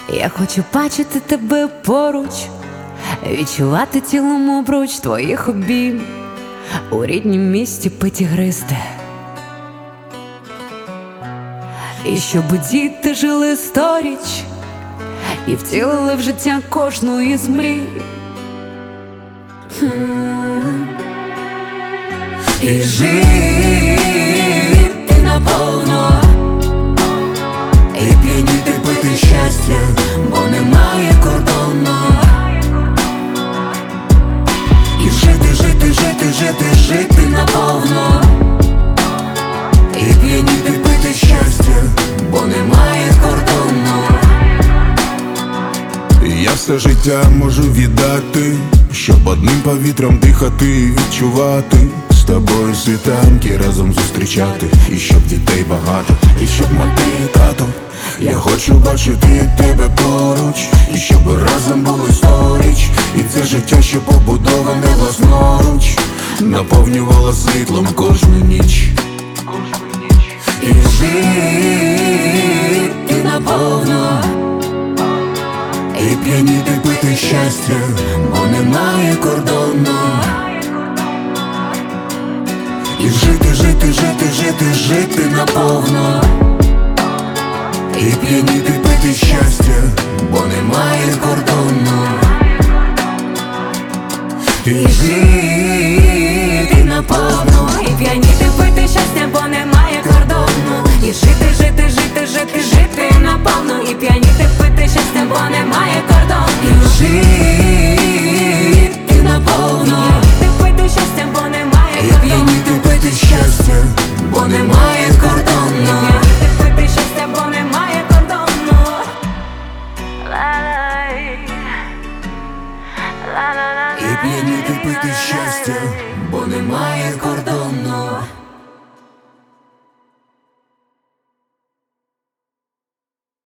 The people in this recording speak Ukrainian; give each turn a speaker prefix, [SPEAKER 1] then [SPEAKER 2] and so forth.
[SPEAKER 1] Я хочу бачити тебе поруч, відчувати тілом обруч твоїх обійм, у ріднім місті питі гристи. І щоб діти жили сторіч і втілили в життя кожну із мрій. І жити наповно, і п'яніти пити щастя, бо немає кордону. І жити, жити, жити, жити, жити наповно, і п'яніти пити щастя, бо немає кордону.
[SPEAKER 2] Я все життя можу віддати, щоб одним повітрям дихати, відчувати з тобою світанки разом зустрічати. І щоб дітей багато, і щоб мати і тато. Я хочу бачити тебе поруч, і щоб разом були сторіч. І це життя, що побудоване власноруч, наповнювало світлом кожну ніч.
[SPEAKER 1] І жити наповно,
[SPEAKER 2] І п'яніти пити щастя,
[SPEAKER 1] бо немає кордону.
[SPEAKER 2] і жити, жити, жити, жити, жити наповно,
[SPEAKER 1] І п'яніти пити щастя, бо немає кордону. І жити наповно, і п'яніти пити щастя, бо немає кордону. І жити, жити, жити, жити, жити наповно, і п'яніти пити щастя, бо немає кордону. І жити наповно, і пити щастя, бо немає кордону. І п'яніти пити щастя, бо немає кордону. І пити щастя, бо немає кордону.
[SPEAKER 2] і п'яніти пити щастя,
[SPEAKER 1] Бо немає кордону.